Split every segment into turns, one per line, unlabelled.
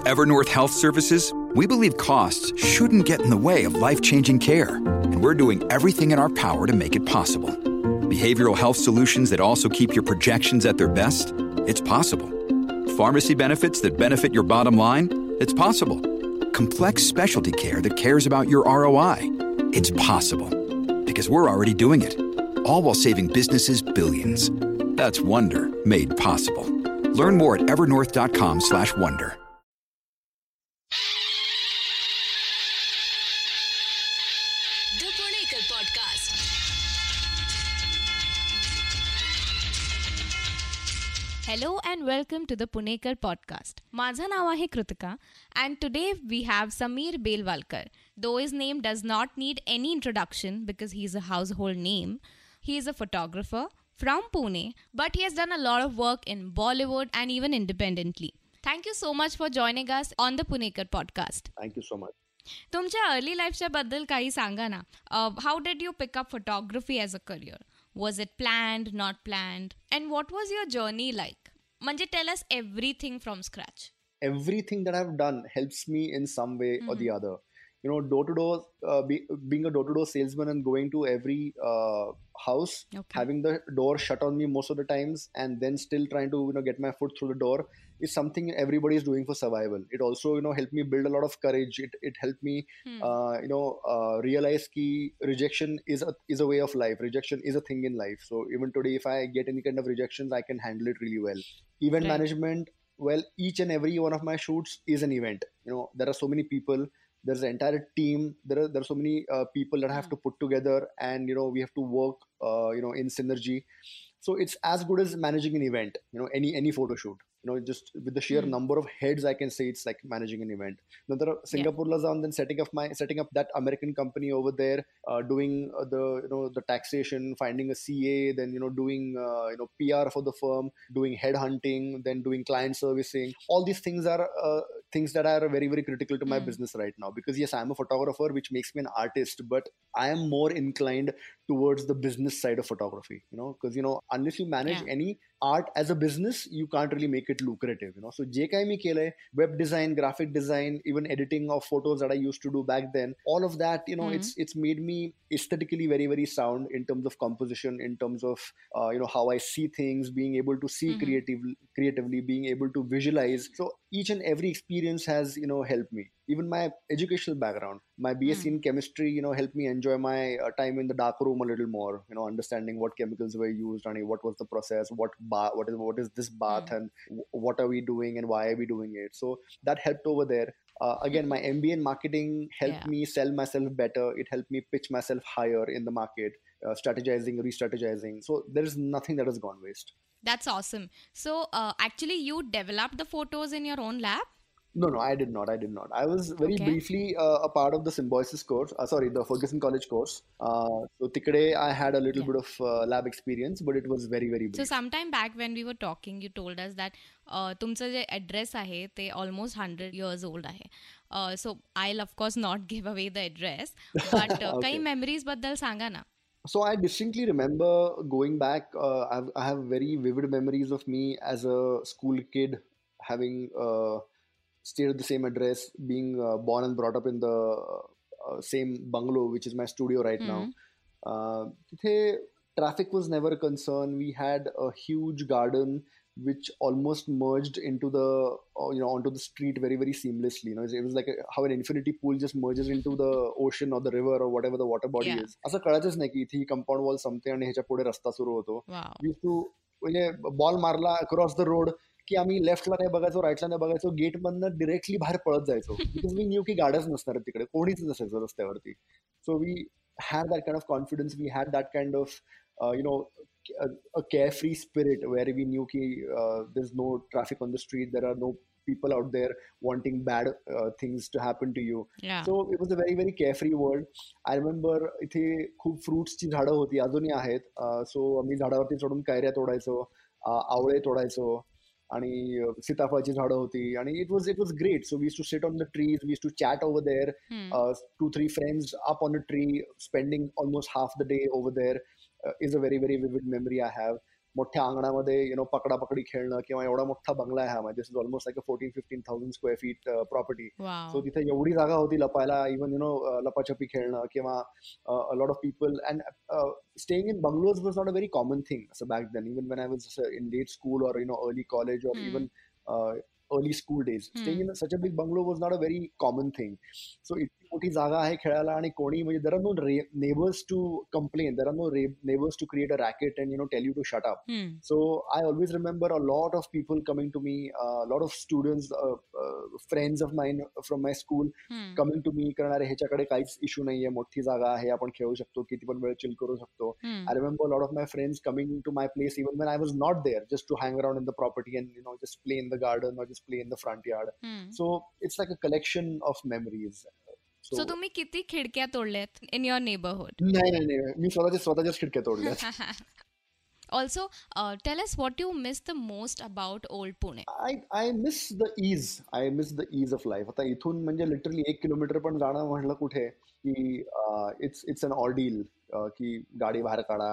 Evernorth Health Services, we believe costs shouldn't get in the way of life-changing care, and we're doing everything in our power to make it possible. Behavioral health solutions that also keep your projections at their best? It's possible. Pharmacy benefits that benefit your bottom line? It's possible. Complex specialty care that cares about your ROI? It's possible. Because we're already doing it. All while saving businesses billions. That's Wonder made possible. Learn more at evernorth.com/wonder.
The Punekar Podcast.
Hello and welcome to the Punekar Podcast. माझं नाव आहे Kritika and today we have Sameer Belwalkar. Though his name does not need any introduction because he's a household name, he is a photographer from Pune, but he has done a lot of work in Bollywood and even independently. Thank you so much for joining us on the Punekar Podcast.
Thank you so much.
तुमच्या early लाईफच्या बद्दल काही सांगा ना. How did you pick up photography as a career? Was it planned, not planned? And what was your journey like? म्हणजे tell us everything from scratch.
Everything that I've done helps me in some way or the other. You know, door-to-door, being a door-to-door salesman and going to every house, having the door shut on me most of the times, and then still trying to, get my foot through the door is something everybody is doing for survival. It also, helped me build a lot of courage. It helped me, realize that rejection is a way of life. Rejection is a thing in life. So even today, if I get any kind of rejections, I can handle it really well. Event management, well, each and every one of my shoots is an event. There are so many people. There's an entire team. There are so many people that I have to put together, and we have to work, in synergy. So it's as good as managing an event. Any photo shoot. Just with the sheer number of heads, I can say it's like managing an event. Now, Singapore la then setting up that American company over there, doing the taxation, finding a CA, then doing PR for the firm, doing headhunting, then doing client servicing. All these things are things that are very, very critical to my business right now. Because yes, I'm a photographer, which makes me an artist, but I am more inclined towards the business side of photography. Because unless you manage any art as a business, you can't really make it lucrative. So je kai mi kele, web design, graphic design, even editing of photos that I used to do back then, all of that, it's made me aesthetically very, very sound in terms of composition, in terms of how I see things, being able to see creatively, being able to visualize. So each and every experience has helped me. Even my educational background, my BSc in chemistry, helped me enjoy my time in the dark room a little more. Understanding what chemicals were used and what was the process, what is this bath, and what are we doing and why are we doing it. So that helped over there. Again, my MBA in marketing helped me sell myself better. It helped me pitch myself higher in the market, strategizing, re-strategizing. So there is nothing that has gone waste.
That's awesome. So actually you developed the photos in your own lab?
No, I did not. I was very briefly a part of the Symbiosis course. The Ferguson College course. So tikade I had a little bit of lab experience, but it was very, very brief.
So sometime back when we were talking, you told us that तुमचं जे address आहे ते almost 100 years old आहे. So I'll of course not give away the address, but काही memories बद्दल सांगा ना.
So I distinctly remember going back. I have very vivid memories of me as a school kid having stayed at the same address, being born and brought up in the same bungalow, which is my studio right now. Traffic was never a concern. We had a huge garden which almost merged into the onto the street very, very seamlessly. It was like how an infinity pool just merges into the ocean or the river or whatever the water body is. असं कळायचंच नाही की इथे compound wall संपते आणि ह्याच्या पुढे रस्ता सुरू होतो. We used to म्हणजे बॉल मारला अक्रॉस द रोड की आम्ही लेफ्टला नाही बघायचो, राईटला नाही बघायचो, गेट मधनं डिरेक्टली बाहेर पळत जायचो. बिकॉज वी न्यू की गाड्याच नसणार तिकडे, कोणीच नसायचं रस्त्यावरती. So we had that kind of confidence, we had that kind of a carefree spirit where we knew ki there's no traffic on the street, there are no people out there wanting bad things to happen to you. So it was a very, very carefree world. I remember इथे खूप फ्रुट्सची झाडं होती, अजूनही आहेत. सो आम्ही झाडावरती चढून कैऱ्या तोडायचो, आवळे तोडायचो आणि सीताफळाची झाडं होती आणि it was great. So we used to sit on the trees, we used to chat over there, 2-3 friends up on a tree, spending almost half the day over there is a very, very vivid memory I have. मोठ्या अंगणामध्ये पकडापकडी खेळणं किंवा एवढा मोठा बंगला आहे हा माझा. This is almost like a 14-15,000 square feet property. So तिथे एवढी जागा होती लपायला, इवन लपाछपी खेळणं किंवा a lot of people. And staying in bungalows was not a very common thing so back then, even when I was in late school or early college or even uh, early school days. Staying in such a big bungalow was not a very common thing. So इतकी मोठी जागा आहे खेळायला आणि कोणी म्हणजे there are no neighbors to complain, there are no neighbors to create a racket and tell you to shut up. So I always remember a lot of people coming to me, a lot of students, friends of mine from my school coming to me, कारण अरे ह्याच्याकडे काहीच issue नाहीये, मोठी जागा आहे, आपण खेळू शकतो, किती पण वेळ चिल करू शकतो. I remember a lot of my friends coming to my place even when I was not there, just to hang around in the property and just play in the garden or just play in the front yard. So it's like a collection of memories.
So तुम्ही किती खिडक्या तोडल्यात in your neighborhood?
नाही, मी स्वतःच्याच खिडक्या तोडल्यात.
Also, tell us what you miss the most about old Pune.
I miss the ease. I miss the ease of life. आता इथून म्हणजे literally 1 kilometre पण जाणं म्हटलं कुठे की इट्स अन ऑर्डील की गाडी बाहेर काढा,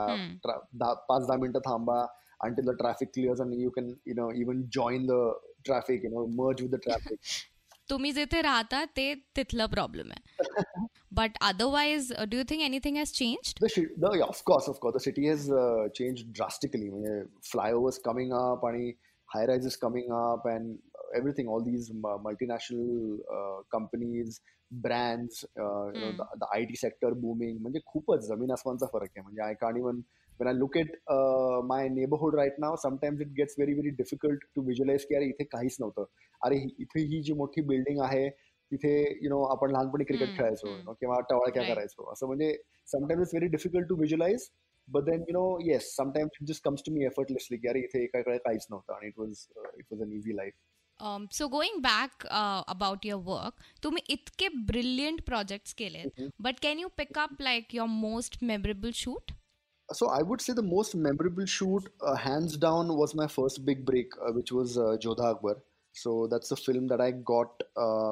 5-10 मिनिटं थांबा until the traffic clears and you can even join the traffic, merge with the traffic.
तुम्ही जिथे राहता ते तिथलं प्रॉब्लेम आहे. But otherwise, do you think anything has changed?
Of course. The city has changed drastically. Flyovers coming up and high rises coming up and everything. All these multinational companies, brands, the IT sector booming. म्हणजे खूपच जमीन आसमानचा फरक आहे. म्हणजे I can't even, when I look at my neighborhood right now, sometimes it gets very, very difficult to visualize की अरे इथे काहीच नव्हतं. अरे इथे ही जी मोठी बिल्डिंग आहे तिथे आपण लहानपणी क्रिकेट खेळायचो किंवा टवाळक्या करायचो असं. म्हणजे sometimes it's very difficult to visualize, but then yes, sometimes it just comes to me effortlessly की अरे इथे एकाकडे काहीच नव्हतं आणि it was an easy life.
So going back about your work, तुम्ही इतके brilliant projects केलेत, but can you pick up like your most memorable shoot?
So I would say the most memorable shoot, hands down, was my first big break, which was Jodha Akbar. So that's a film that I got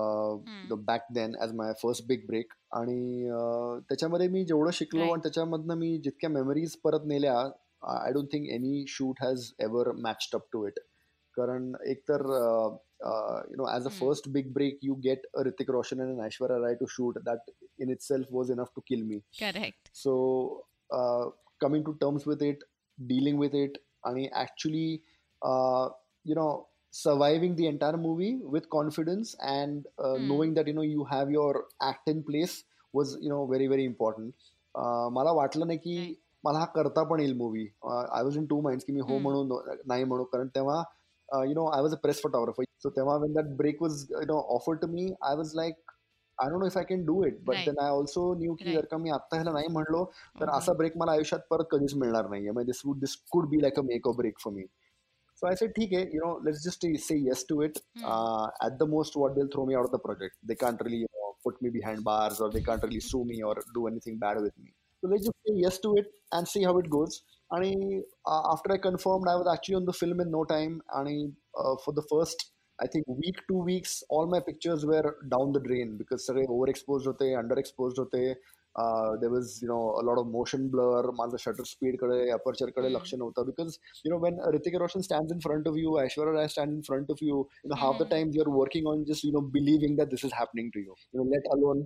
back then as my first big break. आणि त्याच्यामध्ये मी जेवढं शिकलो आणि त्याच्यामधनं मी जितक्या memories परत नेल्या, I don't think any shoot has ever matched up to it. कारण एकतर as a first big break you get a Hrithik Roshan and an Aishwarya Rai to shoot. That in itself was enough to kill me.
Correct.
So coming to terms with it, dealing with it, and actually, surviving the entire movie with confidence and knowing that you have your act in place was very, very important. मला वाटलं नाही की मला हा करता पण येईल movie. I was in two minds की मी हो म्हणू नाही म्हणू, कारण तेव्हा I was a press photographer. So तेव्हा when that break was offered to me, I was like, I don't know if I can do it. But then I also knew की जर का मी आता ह्याला नाही म्हणलो तर असा ब्रेक मला आयुष्यात परत कधीच मिळणार नाहीये. This could be like a make or break for me. So I said, ठीक है, let's just say yes to it. At the most, what they'll throw me out of the project. They can't really put me behind bars, or they can't really sue me or do anything bad with me. So let's just say yes to it and see how it goes. And after I confirmed, I was actually on the film in no time. And for the first, I think, week, 2 weeks, all my pictures were down the drain because they were overexposed, underexposed. There was a lot of motion blur, माझं shutter speed कडे, aperture कडे लक्ष नव्हतं, because when Hrithik Roshan stands in front of you, Aishwarya Rai stands in front of you, half the time you're working on just believing that this is happening to you, let alone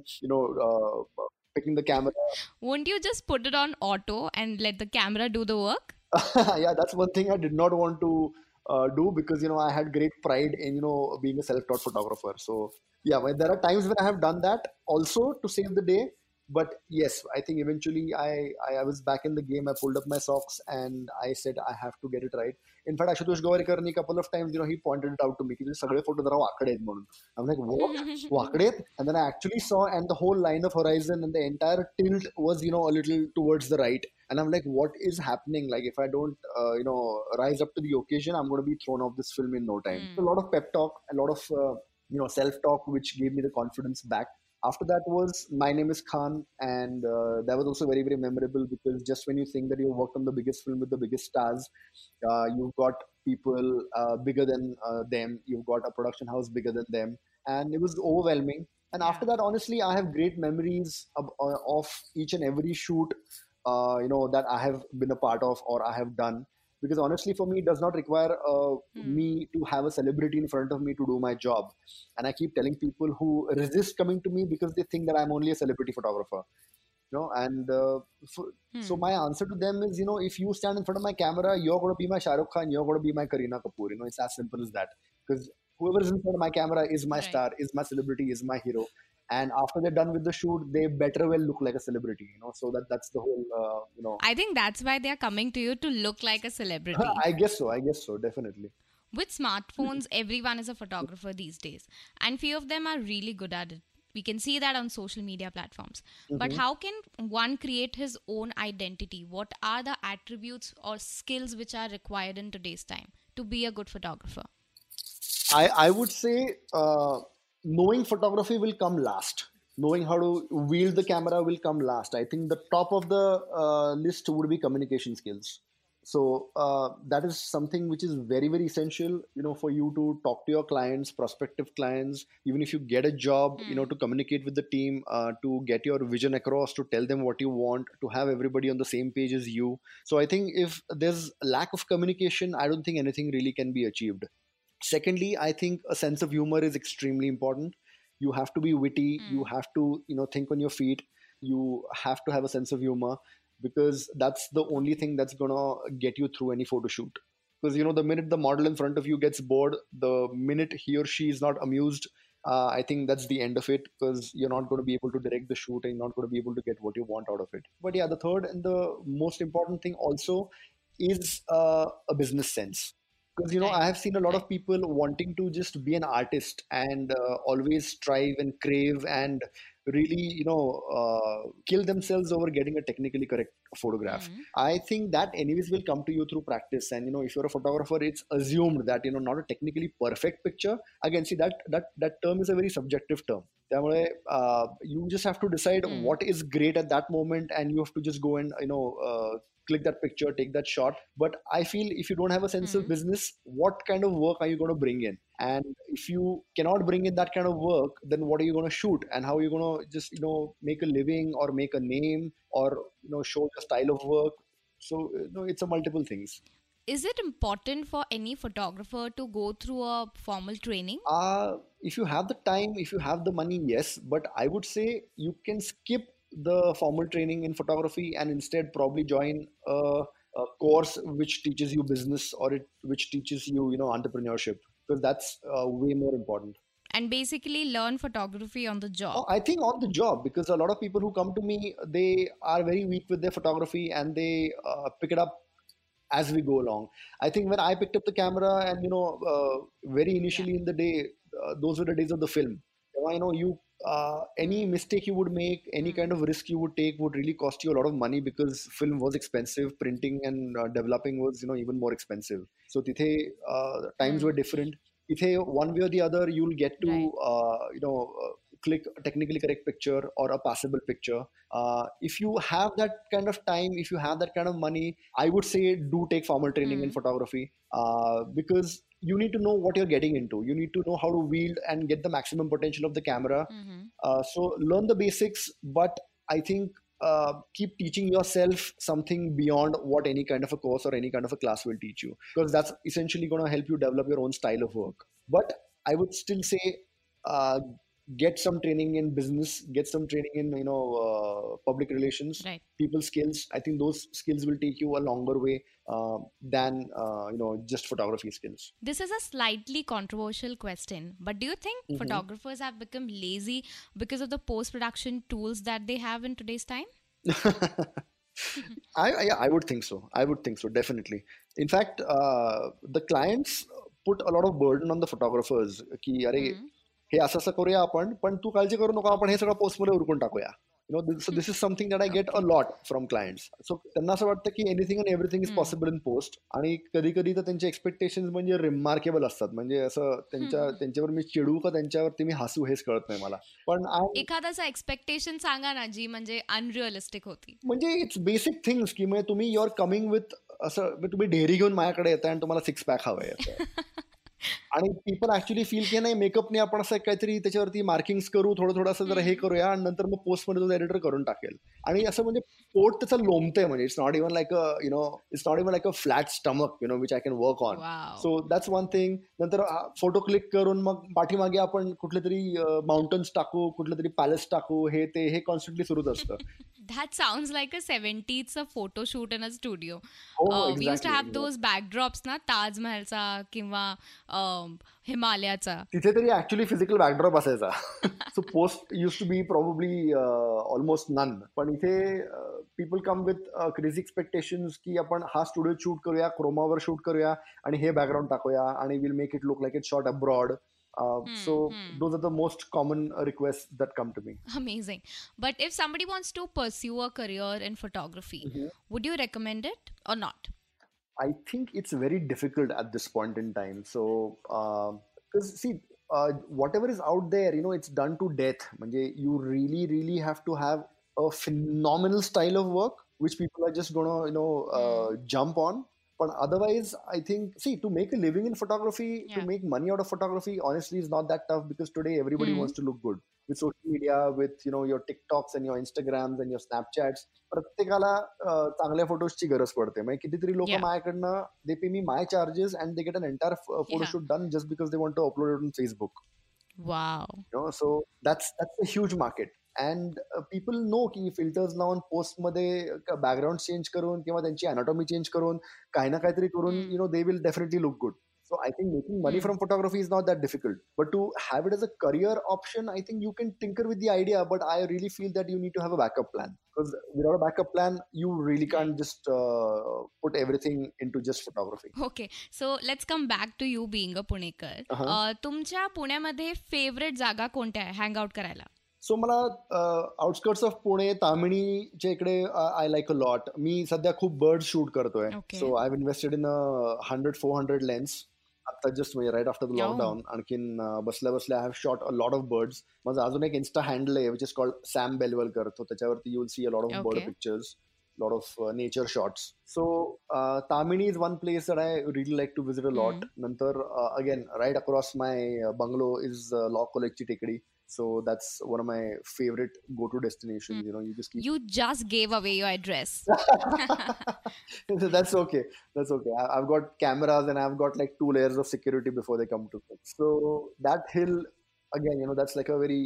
picking the camera.
Won't you just put it on auto and let the camera do the work?
Yeah, that's one thing I did not want to do, because I had great pride in being a self-taught photographer. So yeah, there are times when I have done that also to save the day. But yes, I think eventually I was back in the game. I pulled up my socks and I said I have to get it right. In fact, Ashutosh Govarkar a couple of times, he pointed it out to me. Ki sagde photo jara waakade hain म्हणून. I'm like, what? Waakade? And then I actually saw, and the whole line of horizon and the entire tilt was, a little towards the right. And I'm like, what is happening? Like, if I don't, rise up to the occasion, I'm going to be thrown off this film in no time. So a lot of pep talk, a lot of, self-talk, which gave me the confidence back. After that was My Name is Khan, and that was also very, very memorable, because just when you think that you've worked on the biggest film with the biggest stars, you've got people bigger than them, you've got a production house bigger than them, and it was overwhelming. And after that, honestly, I have great memories of each and every shoot, that I have been a part of or I have done, because honestly for me it does not require me to have a celebrity in front of me to do my job. And I keep telling people who resist coming to me because they think that I'm only a celebrity photographer, and so my answer to them is, if you stand in front of my camera, you're going to be my Shah Rukh Khan, you're going to be my Kareena Kapoor. It's as simple as that, because whoever is in front of my camera is my star, is my celebrity, is my hero. And after they're done with the shoot, they better well look like a celebrity, so that's the whole,
I think that's why they are coming to you, to look like a celebrity.
I guess so, definitely.
With smartphones, everyone is a photographer these days, and few of them are really good at it. We can see that on social media platforms. But how can one create his own identity? What are the attributes or skills which are required in today's time to be a good photographer?
I would say knowing photography will come last. Knowing how to wield the camera will come last. I think the top of the list would be communication skills. So that is something which is very, very essential, for you to talk to your clients, prospective clients, even if you get a job, to communicate with the team, to get your vision across, to tell them what you want, to have everybody on the same page as you. So I think if there's lack of communication, I don't think anything really can be achieved. Secondly, I think a sense of humor is extremely important. You have to be witty. You have to, think on your feet. You have to have a sense of humor, because that's the only thing that's going to get you through any photo shoot. Because, the minute the model in front of you gets bored, the minute he or she is not amused, I think that's the end of it, because you're not going to be able to direct the shoot and you're not going to be able to get what you want out of it. But yeah, the third and the most important thing also is a business sense. Because, I have seen a lot of people wanting to just be an artist and always strive and crave and really, kill themselves over getting a technically correct photograph. I think that anyways will come to you through practice. And, if you're a photographer, it's assumed that, not a technically perfect picture. Again, see, that term is a very subjective term. You just have to decide what is great at that moment, and you have to just go and, click that picture, take that shot. But I feel if you don't have a sense of business, what kind of work are you going to bring in? And if you cannot bring in that kind of work, then what are you going to shoot? And how are you going to just, make a living or make a name or, show your style of work? So, it's a multiple things.
Is it important for any photographer to go through a formal training?
If you have the time, if you have the money, yes. But I would say you can skip the formal training in photography and instead probably join a course which teaches you business, or which teaches you, entrepreneurship, because that's way more important.
And basically learn photography on the job.
I think on the job, because a lot of people who come to me, they are very weak with their photography and they pick it up as we go along. I think when I picked up the camera and, very initially in the day, those were the days of the film. Any mistake you would make, any kind of risk you would take would really cost you a lot of money, because film was expensive, printing and developing was, even more expensive. So times were different. One way or the other, you'll get to, click a technically correct picture or a passable picture. If you have that kind of time, if you have that kind of money, I would say do take formal training in photography, because you need to know what you're getting into. You need to know how to wield and get the maximum potential of the camera. So learn the basics, but I think keep teaching yourself something beyond what any kind of a course or any kind of a class will teach you, because that's essentially going to help you develop your own style of work. But I would still say get some training in business, get some training in public relations, people skills. I think those skills will take you a longer way than just photography skills.
This is a slightly controversial question, but do you think photographers have become lazy because of the post-production tools that they have in today's time?
I would think so. Definitely. In fact, the clients put a lot of burden on the photographers की अरे हे असं करूया आपण, पण तू काळजी करू नको, आपण हे सगळं पोस्टमध्ये उरकून टाकूया. So this is something that I get a lot from clients. So त्यांना असं वाटतं की anything and everything is possible in post. आणि कधी कधी तर त्यांचे एक्सपेक्टेशन्स म्हणजे रिमार्केबल असतात. म्हणजे असं त्यांच्यावर मी चिडू का त्यांच्यावरती मी हसू हेच कळत नाही मला. पण
एखादाचं एक्सपेक्टेशन सांगा ना जी म्हणजे अनरिअलिस्टिक होती.
म्हणजे इट्स बेसिक थिंग्स की म्हणजे तुम्ही युआर कमिंग विथ असं तुम्ही ढेरी घेऊन माझ्याकडे येताय आणि तुम्हाला 6 पॅक हवंय. आणि पीपल ऍक्च्युली फील की नाही मेकअपने आपण असं काहीतरी त्याच्यावरती मार्किंग्स करू, थोडं असं जरा हे करूया आणि नंतर मग पोस्टमध्ये तो एडिटर करून टाकेल. आणि असं म्हणजे पोट त्याचं लोंबतंय, म्हणजे it's not even like it's not even like a flat stomach which I can work on. So that's one thing. नंतर फोटो क्लिक करून मग पाठीमागे आपण कुठले तरी माउंटन्स टाकू, कुठले तरी पॅलेस टाकू, हे कॉन्स्टंटली सुरूच असतं.
That sounds like a 70s photo shoot in a studio.
Oh,
We used to have
exactly.
those backdrops ना, Taj Mahalचा किंवा हिमालयाचा.
तिथे तरी ऍक्च्युली फिजिकल बॅकड्रॉप असायचा. So post use to be probably almost none. पण इथे people come with crazy expectations की आपण हा स्टुडिओ शूट करूया, क्रोमावर शूट करूया आणि हे बॅकग्राऊंड टाकूया आणि will make it look like it shot abroad. So those are the most common requests that come to me.
Amazing. But if somebody wants to pursue a career in photography, would you recommend it or not?
I think it's very difficult at this point in time. So, because see, whatever is out there, it's done to death. Manje, you really have to have a phenomenal style of work, which people are just gonna, jump on. But otherwise, I think, see, to make a living in photography, to make money out of photography, honestly, is not that tough because today everybody wants to look good. With social media, with, your TikToks and your Instagrams and your Snapchats, प्रत्येकाला चांगल्या फोटोजची गरज पडते. म्हणजे कितीतरी लोक माझ्याकडनं they pay me my charges and they get an entire photoshoot done just because they want to upload it on Facebook.
Wow.
So that's a huge market. And people know की filters लावून पोस्टमध्ये background change करून किंवा त्यांची anatomy change करून काही ना काहीतरी करून they will definitely look good. So I think making money from photography is not that difficult. But to have it as a career option, I think you can tinker with the idea, but I really feel that you need to have a backup plan. Because without a backup plan, you really can't just put everything into just photography.
Okay, so let's come back to you being a Punekar. तुमच्या पुण्यामध्ये favourite जागा कोणत्या आहे hang out करायला?
सो मला outskirts of Pune, तामिणीच्या इकडे I like a lot. मी सध्या खूप बर्ड शूट करतोय. So I have invested in 100-400 lens आता जस्ट म्हणजे राईट आफ्टर द लॉकडाऊन. आणखीन बसल्या I have shot a lot of birds. माझं अजून एक इन्स्टा हँडल आहे which is called Sam Belwalkar. तो त्याच्यावरती you will see a lot of bird pictures, lot of nature shots. So Tamini is one place that I really like to visit a lot. Nantar again right across my bungalow is Law College Tekadi. So that's one of my favorite go-to destinations. You
just gave away your address.
That's okay. I've got cameras and I've got like 2 layers of security before they come to me. So that hill again, that's like a very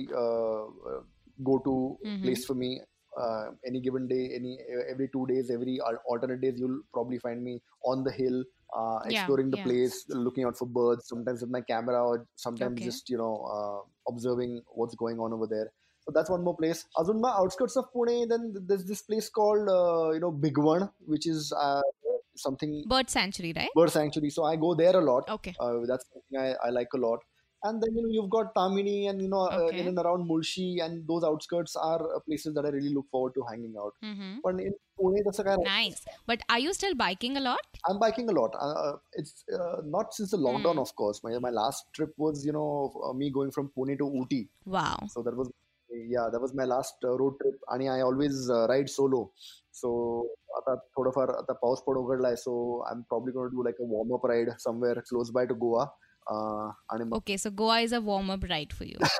go-to place for me. Any given day, every 2 days, every alternate days, you'll probably find me on the hill, exploring the place, looking out for birds, sometimes with my camera or sometimes just, observing what's going on over there. So that's one more place. Azunma, outskirts of Pune, then there's this place called, Bigwan, which is something...
Bird sanctuary, right?
Bird sanctuary. So I go there a lot.
Okay.
That's something I like a lot. And then, you've got Tamini and, in and around Mulshi, and those outskirts are places that I really look forward to hanging out. But in Pune, that's a kind of...
Nice. But are you still biking a lot?
I'm biking a lot. It's not since the lockdown, of course. My last trip was, me going from Pune to Ooty.
Wow.
So that was my last road trip. And I always ride solo. So, आता थोडंफार आता पाऊस पण उघडलाय. So I'm probably going to do like a warm-up ride somewhere close by to Goa.
Okay, so Goa is a warm-up ride for you.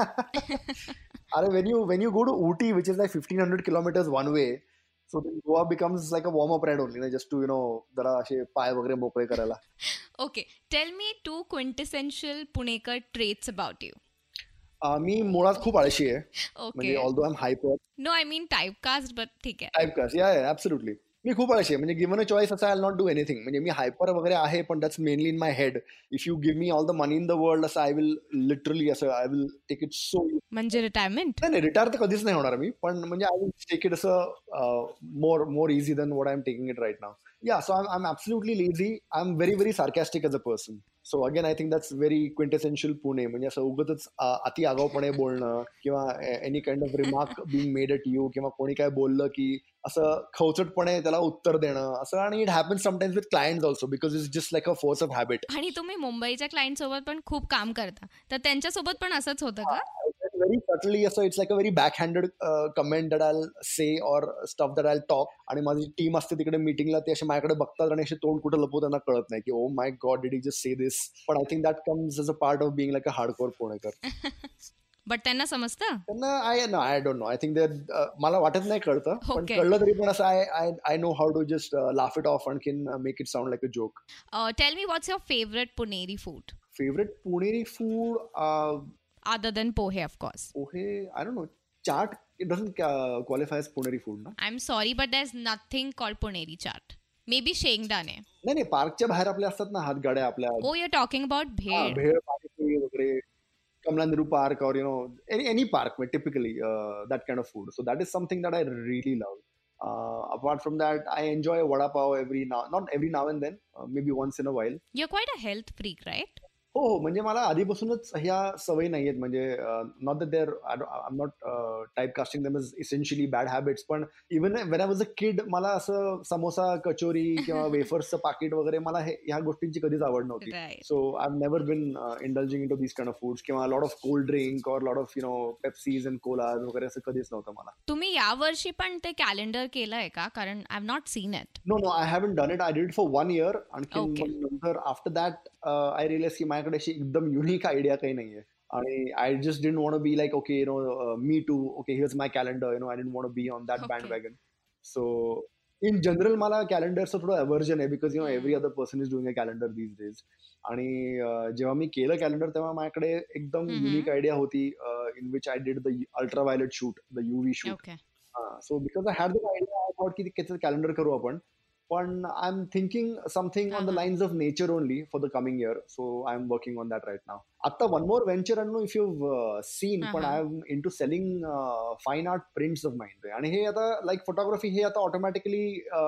When you go to Ooty, which is like 1,500 kilometers one way, so then Goa becomes like a warm-up ride only, just to जरा असे पाय वगैरे मोकळे करायला.
Okay, tell me 2 quintessential Punekar traits about you.
मी मुळात खूप आळशी आहे. म्हणजे although I am hyper.
No, I mean typecast, but ठीक आहे.
Typecast, yeah, absolutely. मी खूप आळशी आहे. म्हणजे गिव्हन अ चॉईस असं I will not do anything. म्हणजे मी हायपर वगैरे आहे पण that's mainly in my head. If you give me all the money in the world असं I will literally I will take it so.
म्हणजे retirement?
नाही, retire तर कधीच नाही होणार मी. पण म्हणजे आय विल टेक इट असं more easy than what I am taking it right now. Yeah, so I'm absolutely lazy. I'm very, very sarcastic as a person. So again, I think that's very quintessential Pune. म्हणजे असं उगाचच अति आगाऊपणे बोलणं किंवा any kind of remark being made at you किंवा कोणी काय बोललं की असं खवचटपणे त्याला उत्तर देणं असं. आणि it happens sometimes with clients also because it's just like a force of habit.
आणि तुम्ही मुंबईच्या क्लायंट सोबत पण खूप काम करता, तर त्यांच्यासोबत पण असंच होतं का?
very subtly, so it's like a very backhanded comment that I'll say or stuff that I'll talk. आणि माझी टीम असते तिकडे मीटिंगला, ते असे माझ्याकडे बघतात आणि असे तोंड कुठे लपवू त्यांना कळत नाही की oh my God did he just say this. पण I think that comes as a part of being like a hardcore Punekar.
But त्यांना समजतं?
त्यांना I don't know. I think मला वाटत नाही कळतं, पण कळलं तरी पण असं I know how to just laugh it off आणखीन make it sound like a joke.
Tell me what's your favourite Puneri food?
Favorite Puneri food?
Other than pohe, of course.
Pohe, I don't know. Chaat, it doesn't qualify as Puneri food, no?
I'm sorry, but there's nothing called Puneri chaat. Maybe शेंगदाणे.
नाही पार्कच्या बाहेर आपल्या असतात ना हातगाड्या आपल्या.
Oh, you're talking about bhel.
Bhel, panipuri वगैरे, Kamla Nehru Park, or any park, typically that kind of food. So that is something that I really love. Apart from that, I enjoy a vada pav not every now and then, maybe once in a while.
You're quite a health freak, right?
हो, म्हणजे मला आधीपासूनच ह्या सवयी नाही आहेत. म्हणजे not that there I am not type casting them as essentially bad habits, पण even when I was a kid मला असं समोसा, कचोरी किंवा वेफर्सचं पाकिट वगैरे मला ह्या गोष्टींची कधीच आवड नव्हती. So I have never been indulging into this kind of foods किंवा लॉट ऑफ कोल्ड ड्रिंक और lot of Pepsis and colas वगैरे असं कधीच नव्हतं मला.
तुम्ही यावर्षी पण ते कॅलेंडर केलंय का? कारण I have not seen it.
No I haven't done it. I did it for 1 year. आणखी नंतर आफ्टर दॅट आय रिअलाइज की माझ्याकडे अशी एकदम युनिक आयडिया काही नाहीये. आणि I just didn't want to be like okay me too okay here's my calendar I didn't want to be on that bandwagon. So in general मला कॅलेंडरचं थोडं अवर्जन आहे because every other person is doing a calendar these days. आणि जेव्हा मी केलं calendar तेव्हा माझ्याकडे एकदम युनिक आयडिया होती in which I did the ultraviolet shoot, the UV shoot. So because I had the idea I thought की त्याचं calendar करू आपण. पण I am thinking something on the lines of nature only for the coming year. So I am working on that right now. आता one more venture, I don't know if you seen, पण I am into selling fine art prints of mind. आणि हे आता like photography हे आता automatically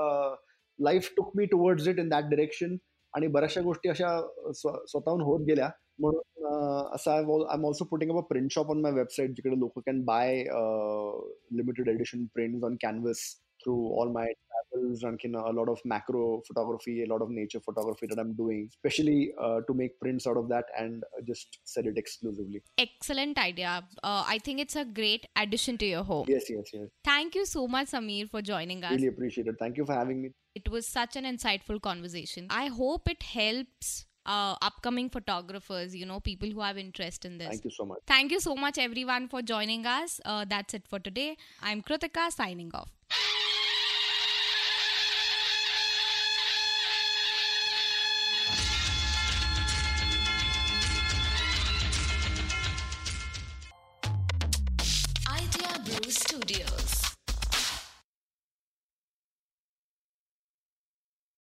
life took me towards it in that direction. आणि बऱ्याचशा गोष्टी अशा स्वतःहून होत गेल्या. म्हणून असं I am also putting up a print shop on my website जिकडे लोक can buy limited edition prints on canvas through all my travels, and a lot of macro photography, a lot of nature photography that I'm doing, especially to make prints out of that and just sell it exclusively.
Excellent idea. I think it's a great addition to your home.
Yes.
Thank you so much, Sameer, for joining us.
Really appreciate it. Thank you for having me.
It was such an insightful conversation. I hope it helps upcoming photographers, people who have interest in this.
Thank you so much.
Thank you so much, everyone, for joining us. That's it for today. I'm Kritika, signing off.
Idea Brew Studios.